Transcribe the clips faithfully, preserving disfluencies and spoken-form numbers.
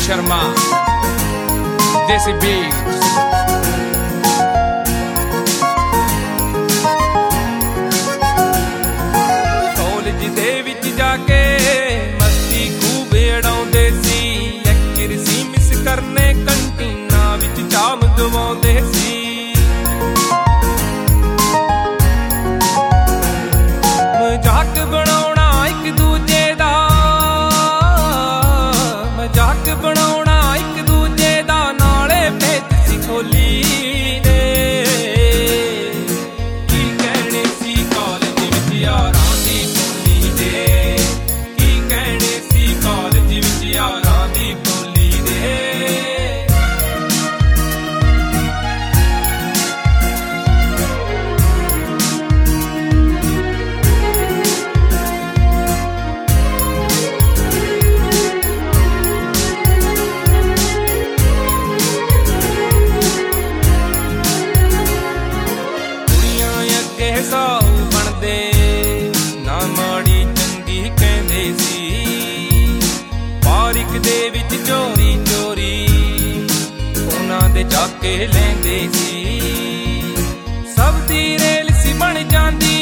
Sharma, Desi Beats. College ਦੇ ਵਿੱਚ ਜਾ ਕੇ ਮਸਤੀ ਖੂਬ ਉਡਾਉਂਦੇ ਸੀ, ਲੈਕਚਰ ਸੀ ਮਿਸ ਕਰਨੇ, ਕੰਟੀਨਾਂ ਵਿੱਚ ਚਾਹ ਮੰਗਵਾਉਂਦੇ ਸੀ। ਮਜ਼ਾਕ ਬਣਾਉਣਾ ਇੱਕ ਦੂਜੇ ਦਾ, ਮਜ਼ਾਕ ਬਣਾਉਣਾ ਇੱਕ ਦੂਜੇ ਦਾ, ਨਾਲੇ ਭੇਤ ਸੀ ਖੋਲੀ ਦੇ। ਕੀ ਕਹਿਣੇ ਸੀ ਕਾਲਜ ਵਿੱਚ ਯਾਰਾਂ ਦੀ ਬੋਲੀ ਦੇ, ਕੀ ਕਹਿਣੇ ਸੀ ਕਾਲਜ ਵਿੱਚ ਯਾਰਾਂ ਦੀ ਬੋਲੀ ਦੇ। ਸਾਊ ਬਣਦੇ ਨਾ ਮਾੜੀ ਚੰਗੀ ਕਹਿੰਦੇ ਸੀ, ਪਾਰਕ ਦੇ ਵਿੱਚ ਚੋਰੀ ਚੋਰੀ ਉਹਨਾਂ ਦੇ ਜਾ ਕੇ ਲੈਂਦੇ ਸੀ। ਸਭ ਦੀ ਰੇਲ ਸੀ ਬਣ ਜਾਂਦੀ,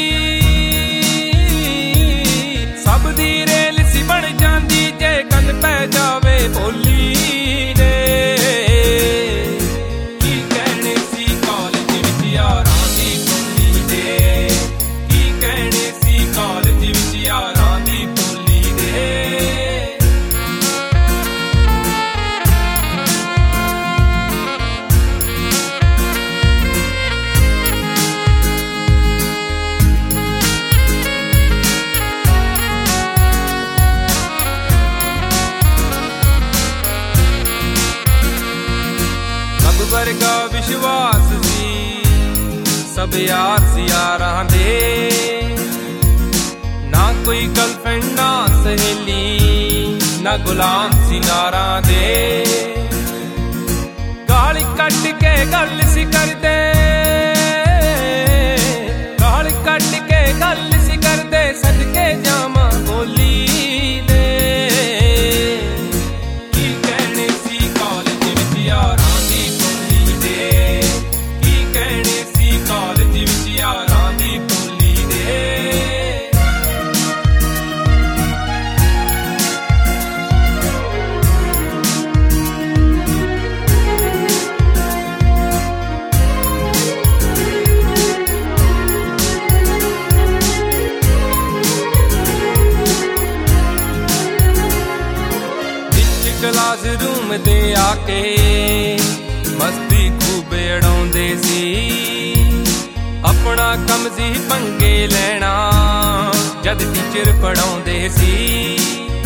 ਸਭ ਦੀ ਰੇਲ ਸੀ ਬਣ ਜਾਂਦੀ, ਜੇ ਕੰਨ ਪੈ ਜਾਵੇ ਬੋਲੀ ਦੇ। ਕੀ ਕਹਿਣੇ ਸੀ ਕਾਲਜ ਵਿੱਚ ਯਾਰਾਂ ਦੀ ਬੋਲੀ ਦੇ, ਕੀ ਕਹਿਣੇ ਸੀ ਕਾਲਜ ਵਿੱਚ ਯਾਰਾਂ ਦੀ ਬੋਲੀ ਦੇ। ਸਭ ਵਰਗਾ ਵਿਸ਼ਵਾਸ ਸੀ, ਸਭ ਯਾਰ ਸੀ ਯਾਰਾਂ ਦੇ, ਨਾ ਕੋਈ ਗਰਲਫ੍ਰੈਂਡ ਨਾ ਸਹੇਲੀ, ਨਾ ਗੁਲਾਮ ਸੀ ਨਾਰਾਂ ਦੇ। ਗਾਲ ਕੱਢ ਕੇ ਗੱਲ ਸੀ ਕਰਦੇ, ਗਾਲ ਕੱਢ ਕੇ ਗੱਲ ਸੀ ਕਰਦੇ, ਸਦਕੇ ਜਾਵਾਂ ਬੋਲੀ ਦੇ। ਕੀ ਕਹਿਣੇ ਸੀ ਕਾਲਜ ਵਿੱਚ ਯਾਰਾਂ ਦੀ ਬੋਲੀ ਦੇ, ਕੀ ਕਹਿਣੇ ਸੀ ਕਾਲਜ ਵਿੱਚ ਯਾਰਾਂ ਦੀ ਬੋਲੀ ਦੇ। ਕਲਾਸ ਰੂਮ ਦੇ ਆ ਕੇ ਮਸਤੀ ਖੂਬ ਉਡਾਉਂਦੇ ਸੀ, ਆਪਣਾ ਕੰਮ ਸੀ ਪੰਗੇ ਲੈਣਾ ਜਦ ਟੀਚਰ ਪੜਾਉਂਦੇ ਸੀ।